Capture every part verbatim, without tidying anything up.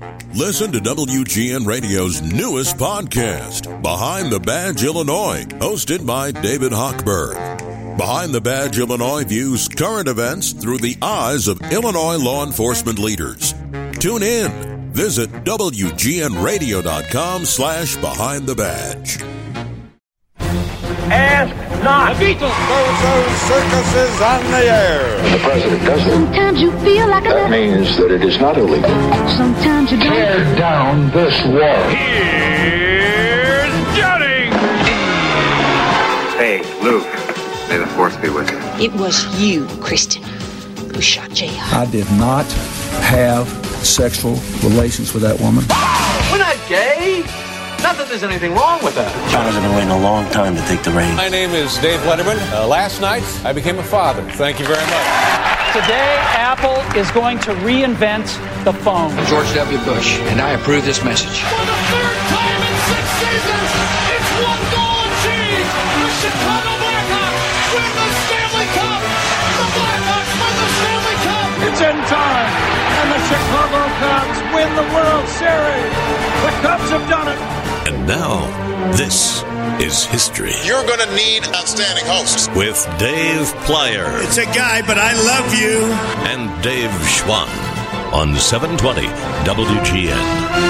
Listen to W G N Radio's newest podcast, Behind the Badge Illinois, hosted by David Hochberg. Behind the Badge Illinois views current events through the eyes of Illinois law enforcement leaders. Tune in. Visit W G N radio dot com slash behind the badge. Ask not. The Beatles. Bozo Circus is on the air. And the president does it. Sometimes you feel like that a... means that it is not illegal. Sometimes you don't. Tear down this wall. Here's Jennings. Hey, Luke. May the force be with you. It was you, Kristen, who shot J R. I did not have sexual relations with that woman. We're not gay. Not that there's anything wrong with that. John has been waiting a long time to take the reins. My name is Dave Letterman. Uh, last night, I became a father. Thank you very much. Today, Apple is going to reinvent the phone. I'm George W. Bush, and I approve this message. For the third time in six seasons, it's one goal achieved. The Chicago Blackhawks win the Stanley Cup. The Blackhawks win the Stanley Cup. It's in time, and the Chicago Cubs win the World Series. The Cubs have done it. And now, this is history. You're going to need outstanding hosts. With Dave Plyer. It's a guy, but I love you. And Dave Schwann on seven twenty W G N.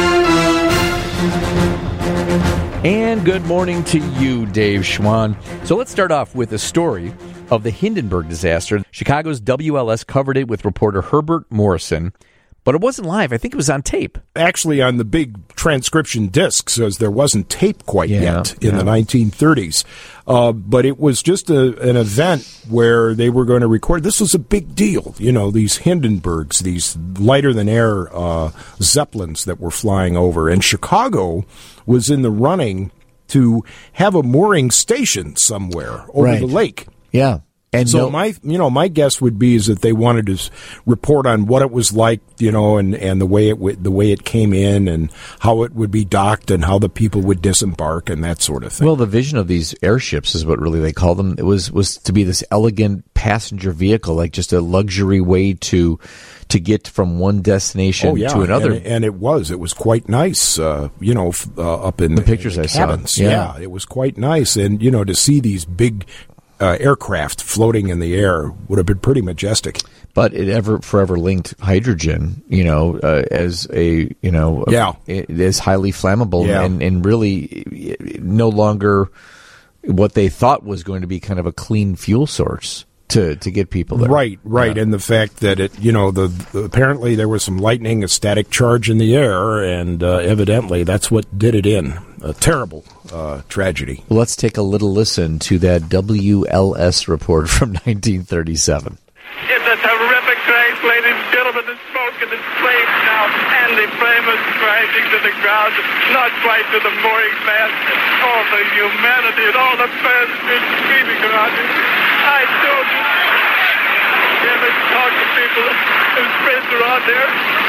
And good morning to you, Dave Schwann. So let's start off with a story of the Hindenburg disaster. Chicago's W L S covered it with reporter Herbert Morrison. But it wasn't live. I think it was on tape. Actually, on the big transcription disc, says there wasn't tape quite yeah, yet in yeah. the nineteen thirties. Uh, but it was just a, an event where they were going to record. This was a big deal. You know, these Hindenburgs, these lighter-than-air uh, Zeppelins that were flying over. And Chicago was in the running to have a mooring station somewhere over right. the lake. Yeah. And so no, my, you know, my guess would be is that they wanted to report on what it was like, you know, and, and the way it w- the way it came in, and how it would be docked, and how the people would disembark, and that sort of thing. Well, the vision of these airships is what really they call them. It was was to be this elegant passenger vehicle, like just a luxury way to to get from one destination oh, yeah. to another. And, and it was, it was quite nice, uh, you know, uh, up in the pictures in the I cabins. saw. Yeah. yeah, it was quite nice, and you know, to see these big. Uh, aircraft floating in the air would have been pretty majestic. But it ever forever linked hydrogen, you know, uh, as a, you know, yeah. it is highly flammable yeah. and, and really no longer what they thought was going to be kind of a clean fuel source to, to get people there. Right, right. Yeah. And the fact that it, you know, the, the apparently there was some lightning, a static charge in the air, and uh, evidently that's what did it in. A terrible uh, tragedy. Well, let's take a little listen to that W L S report from nineteen thirty-seven. It's a terrific crash, ladies and gentlemen. The smoke and the flames now, and the flame is crashing to the ground, not quite to the mooring mast. All the humanity and all the fans been screaming around it. I told you. Damn it, talk to people whose friends are out there.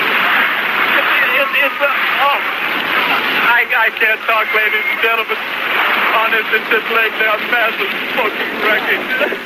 It, it, it's a, oh. I, I can't talk, ladies and gentlemen. Honest, it's just laying down massive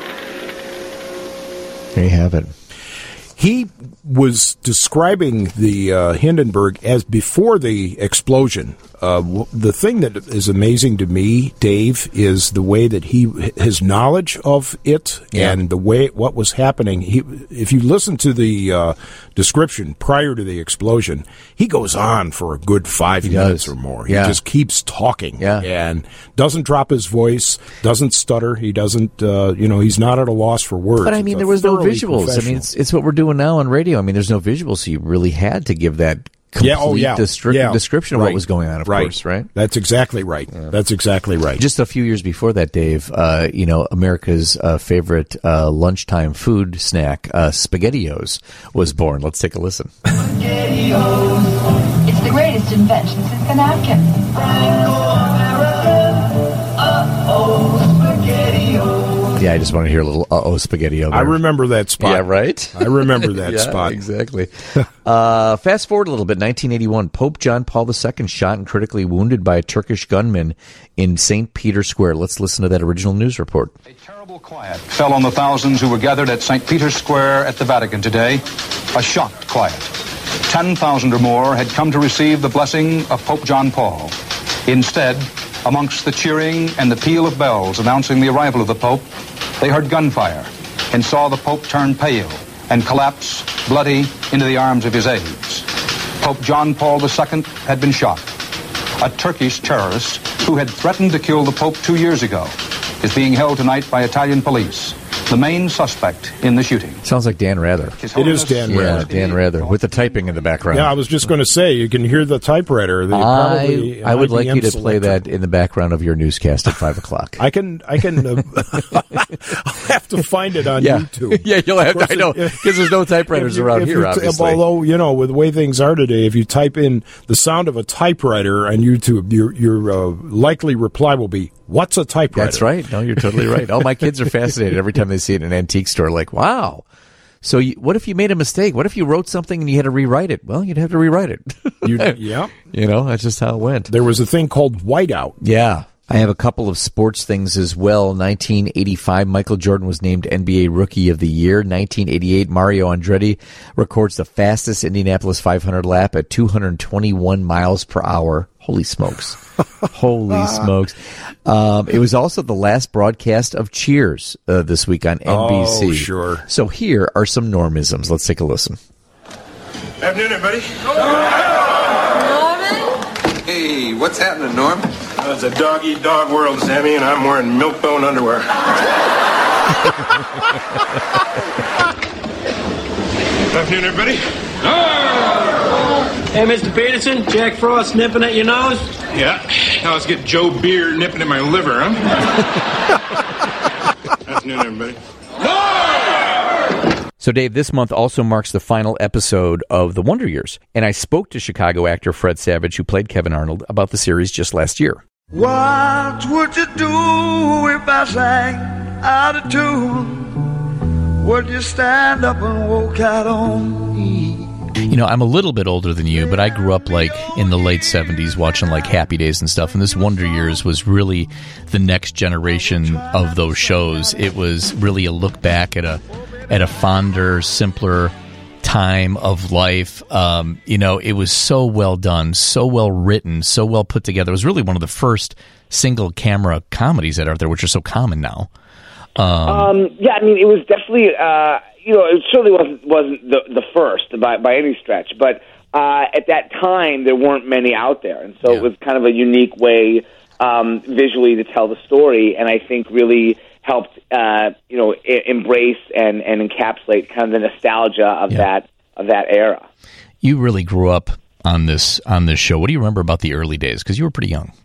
smoking wreckage. There you have it. He was describing the uh, Hindenburg as before the explosion. Uh, w- the thing that is amazing to me, Dave, is the way that he, his knowledge of it yeah. and the way what was happening. He, if you listen to the uh, description prior to the explosion, he goes on for a good five he minutes does. or more. Yeah. He just keeps talking yeah. and doesn't drop his voice, doesn't stutter. He doesn't, uh, you know, he's not at a loss for words. But I mean, it's there was no visuals. professional. I mean, it's, it's what we're doing now on radio. I mean, there's no visuals, so you really had to give that complete yeah, oh, yeah. destri- yeah. description of right. what was going on, of right. course, right? That's exactly right. Yeah. That's exactly right. Just a few years before that, Dave, uh, you know, America's uh, favorite uh, lunchtime food snack, uh, SpaghettiOs, was born. Let's take a listen. SpaghettiOs. It's the greatest invention since the napkin. Uh-oh, SpaghettiOs. Yeah, I just want to hear a little uh-oh spaghetti over I remember that spot. Yeah, right? I remember that yeah, spot. Exactly. uh, fast forward a little bit, nineteen eighty-one, Pope John Paul the Second shot and critically wounded by a Turkish gunman in Saint Peter's Square. Let's listen to that original news report. A terrible quiet fell on the thousands who were gathered at Saint Peter's Square at the Vatican today. A shocked quiet. ten thousand or more had come to receive the blessing of Pope John Paul. Instead, amongst the cheering and the peal of bells announcing the arrival of the Pope, they heard gunfire and saw the Pope turn pale and collapse, bloody, into the arms of his aides. Pope John Paul the Second had been shot. A Turkish terrorist who had threatened to kill the Pope two years ago is being held tonight by Italian police, the main suspect in the shooting. Sounds like Dan Rather. It is Dan yeah, Rather. Dan Rather, with the typing in the background. Yeah, I was just going to say, you can hear the typewriter. The, I, probably I would like you to selector. play that in the background of your newscast at five o'clock. I can, I can, uh, I'll have to find it on yeah. YouTube. Yeah, you'll have to, I know, because there's no typewriters you, around here, t- obviously. Although, you know, with the way things are today, if you type in the sound of a typewriter on YouTube, your, your uh, likely reply will be, what's a typewriter? That's right. No, you're totally right. Oh, my kids are fascinated every time they see it in an antique store, like, wow. So you, what if you made a mistake? What if you wrote something and you had to rewrite it? Well, you'd have to rewrite it. you, yeah. You know, that's just how it went. There was a thing called whiteout. Yeah. I have a couple of sports things as well. nineteen eighty-five, Michael Jordan was named N B A Rookie of the Year. nineteen eighty-eight, Mario Andretti records the fastest Indianapolis five hundred lap at two hundred twenty-one miles per hour. Holy smokes. Holy smokes. Um, it was also the last broadcast of Cheers uh, this week on N B C. Oh, sure. So here are some Normisms. Let's take a listen. Afternoon, everybody. Norman? Hey, what's happening, Norm? Uh, it's a dog-eat-dog world, Sammy, and I'm wearing milk-bone underwear. Afternoon, everybody. Hey, Mister Peterson, Jack Frost nipping at your nose? Yeah. Now let's get Joe Beer nipping at my liver, huh? Afternoon, everybody. So, Dave, this month also marks the final episode of The Wonder Years, and I spoke to Chicago actor Fred Savage, who played Kevin Arnold, about the series just last year. What would you do if I sang out of tune? Would you stand up and walk out on me? You know, I'm a little bit older than you, but I grew up, like, in the late seventies watching, like, Happy Days and stuff, and this Wonder Years was really the next generation of those shows. It was really a look back at a at a fonder, simpler time of life. Um, you know, it was so well done, so well written, so well put together. It was really one of the first single-camera comedies that are out there, which are so common now. Um, um, yeah, I mean, it was definitely, uh, you know, it certainly wasn't wasn't the, the first by, by any stretch, but uh, at that time, there weren't many out there, and so yeah. It was kind of a unique way um, visually to tell the story, and I think really helped, uh, you know, I- embrace and, and encapsulate kind of the nostalgia of yeah. that of that era. You really grew up on this on this show. What do you remember about the early days? Because you were pretty young.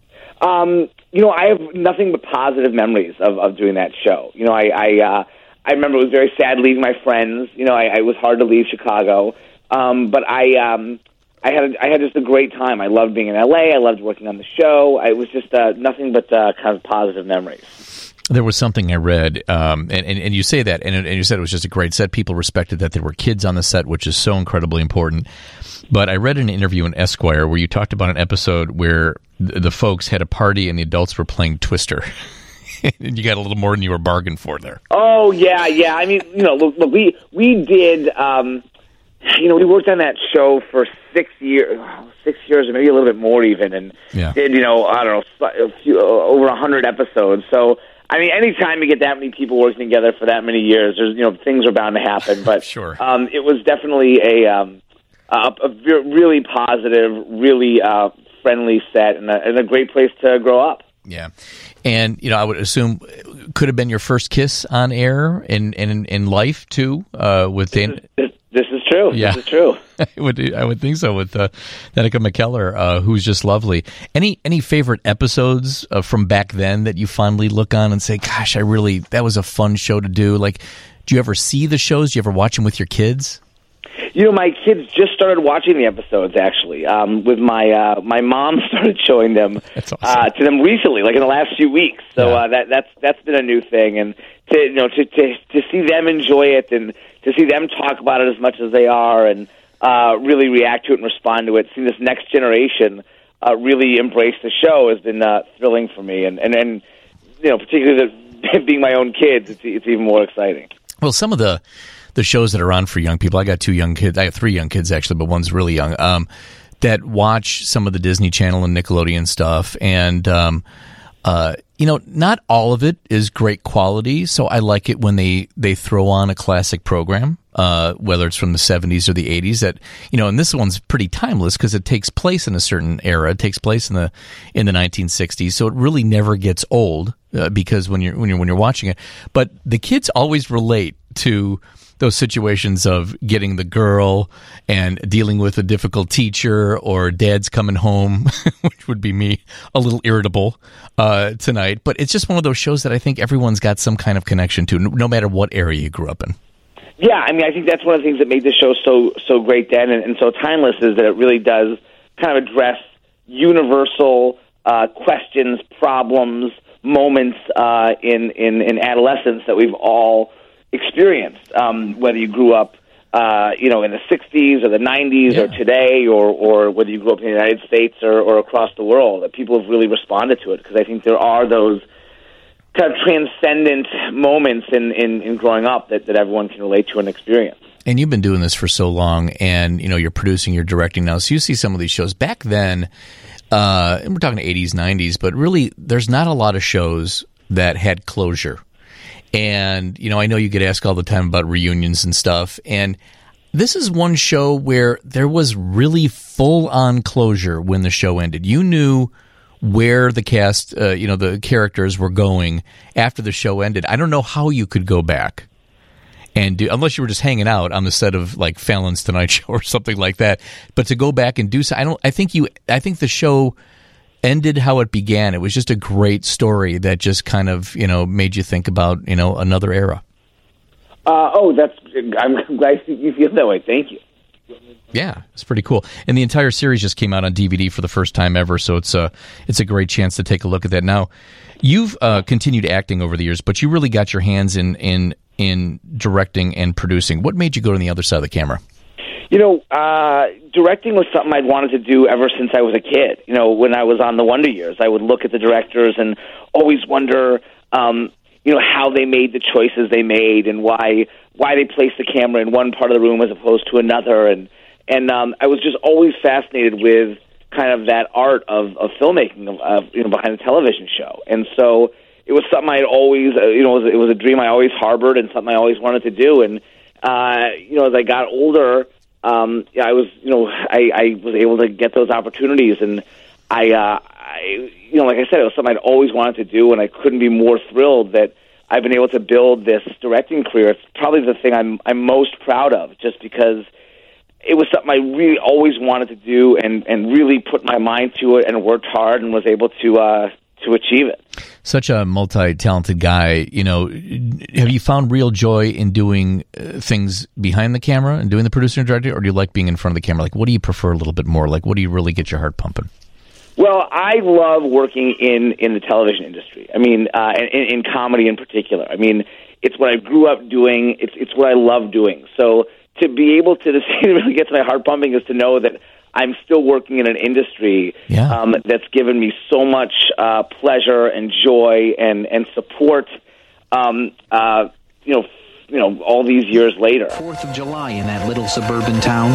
Um, you know, I have nothing but positive memories of, of doing that show. You know, I I, uh, I remember it was very sad leaving my friends. You know, I, I it was hard to leave Chicago, um, but I um, I had a, I had just a great time. I loved being in L A. I loved working on the show. I, it was just uh, nothing but uh, kind of positive memories. There was something I read, um, and, and, and you say that, and, and you said it was just a great set. People respected that there were kids on the set, which is so incredibly important. But I read an interview in Esquire where you talked about an episode where the, the folks had a party and the adults were playing Twister. And you got a little more than you were bargained for there. Oh, yeah, yeah. I mean, you know, look, look we, we did, um, you know, we worked on that show for six years, six years or maybe a little bit more even, and yeah. did, you know, I don't know, a few, over a hundred episodes. So, I mean, anytime you get that many people working together for that many years, there's, you know, things are bound to happen. But sure. um, it was definitely a, um, a, a really positive, really uh, friendly set, and a, and a great place to grow up. Yeah. And, you know, I would assume could have been your first kiss on air in in, in life, too, uh, with this Dan. Is, this, this is true. Yeah. This is true. I would I would think so with uh, Danica McKellar, uh, who's just lovely. Any any favorite episodes uh, from back then that you fondly look on and say, gosh, I really, that was a fun show to do? Like, do you ever see the shows? Do you ever watch them with your kids? You know, my kids just started watching the episodes, actually. Um, with my uh, my mom started showing them that's awesome. uh, to them recently, like in the last few weeks. So yeah. uh, that that's that's been a new thing, and to you know to to to see them enjoy it and to see them talk about it as much as they are, and uh, really react to it and respond to it. Seeing this next generation uh, really embrace the show has been uh, thrilling for me, and and and you know, particularly the, being my own kids, it's it's even more exciting. Well, some of the the shows that are on for young people. I got two young kids. I have three young kids actually, but one's really young. Um, that watch some of the Disney Channel and Nickelodeon stuff, and um, uh, you know, not all of it is great quality. So I like it when they they throw on a classic program, uh, whether it's from the seventies or the eighties. That you know, and this one's pretty timeless because it takes place in a certain era. It takes place in the in the nineteen sixties, so it really never gets old uh, because when you're when you're when you're watching it. But the kids always relate to those situations of getting the girl and dealing with a difficult teacher, or dad's coming home, which would be me, a little irritable uh, tonight. But it's just one of those shows that I think everyone's got some kind of connection to, no matter what area you grew up in. Yeah, I mean, I think that's one of the things that made the show so so great then and, and so timeless, is that it really does kind of address universal uh, questions, problems, moments uh, in, in, in adolescence that we've all experienced, um, whether you grew up, uh, you know, in the sixties or the nineties yeah. or today, or, or whether you grew up in the United States or, or across the world. That people have really responded to it, because I think there are those kind of transcendent moments in, in, in growing up that, that everyone can relate to and experience. And you've been doing this for so long, and, you know, you're producing, you're directing now, so you see some of these shows. Back then, uh, and we're talking eighties, nineties, but really there's not a lot of shows that had closure. And, you know, I know you get asked all the time about reunions and stuff, and this is one show where there was really full-on closure when the show ended. You knew where the cast, uh, you know, the characters were going after the show ended. I don't know how you could go back and do, unless you were just hanging out on the set of, like, Fallon's Tonight Show or something like that. But to go back and do so, I don't, I think you, I think the show ended how it began. It was just a great story that just kind of, you know, made you think about, you know, another era. Uh, oh, that's, I'm glad you feel that way. Thank you. Yeah, it's pretty cool. And the entire series just came out on D V D for the first time ever, so it's a, it's a great chance to take a look at that. Now, you've uh, continued acting over the years, but you really got your hands in, in, in directing and producing. What made you go to the other side of the camera? You know, uh, directing was something I'd wanted to do ever since I was a kid. You know, when I was on the Wonder Years, I would look at the directors and always wonder, um, you know, how they made the choices they made, and why why they placed the camera in one part of the room as opposed to another. And and um, I was just always fascinated with kind of that art of, of filmmaking, of, of you know, behind a television show. And so it was something I had always, uh, you know, it was, it was a dream I always harbored and something I always wanted to do. And uh, you know, as I got older, Um, yeah, I was, you know, I, I was able to get those opportunities, and I, uh, I, you know, like I said, it was something I'd always wanted to do, and I couldn't be more thrilled that I've been able to build this directing career. It's probably the thing I'm, I'm most proud of, just because it was something I really always wanted to do, and, and really put my mind to it, and worked hard, and was able to, uh, to achieve it. Such a multi-talented guy. You know, have you found real joy in doing uh, things behind the camera and doing the producer and director, or do you like being in front of the camera? Like, what do you prefer a little bit more? Like, what do you really get your heart pumping? Well, I love working in, in the television industry. I mean, uh, in, in comedy in particular. I mean, it's what I grew up doing. It's it's what I love doing. So to be able to, to really get to my heart pumping is to know that I'm still working in an industry yeah. um, that's given me so much uh, pleasure and joy and and support. Um, uh, you know, you know, all these years later. Fourth of July in that little suburban town.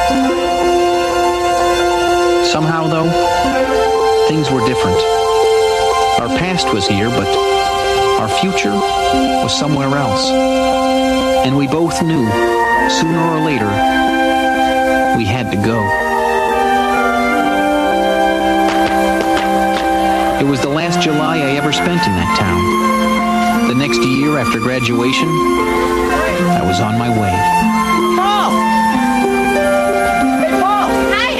Somehow, though, things were different. Our past was here, but our future was somewhere else, and we both knew sooner or later we had to go. It was the last July I ever spent in that town. The next year after graduation, I was on my way. Paul! Hey, Paul!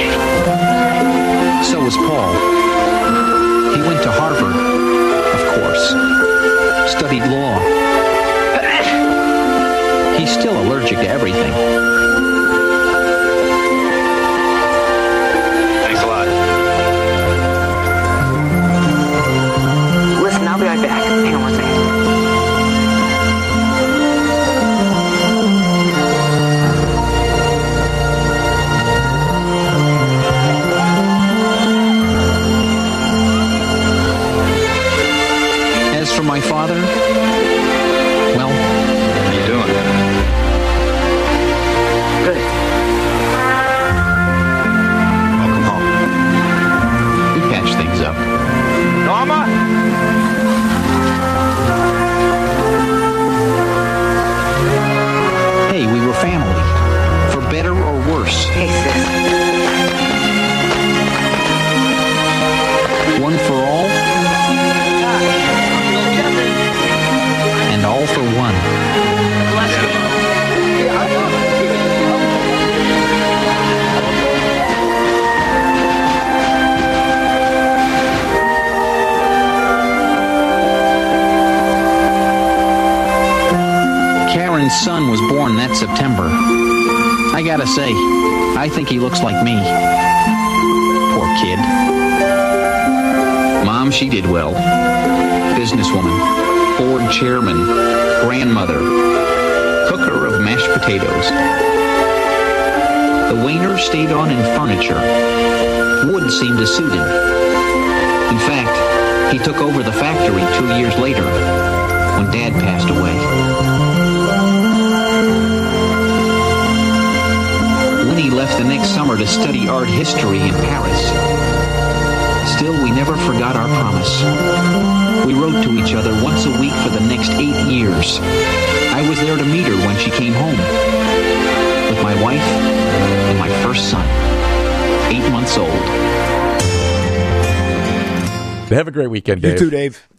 Hi! So was Paul. He went to Harvard, of course. Studied law. He's still allergic to everything. Thanks a lot. Listen, I'll be right back. Hang on one second. I gotta say, I think he looks like me. Poor kid. Mom, she did well. Businesswoman, board chairman, grandmother, cooker of mashed potatoes. The Wayner stayed on in furniture. Wood seemed to suit him. In fact, he took over the factory two years later when Dad passed away. Winnie left the next summer to study art history in Paris. Still, we never forgot our promise. We wrote to each other once a week for the next eight years. I was there to meet her when she came home with my wife and my first son, eight months old. Have a great weekend, Dave. You too, Dave.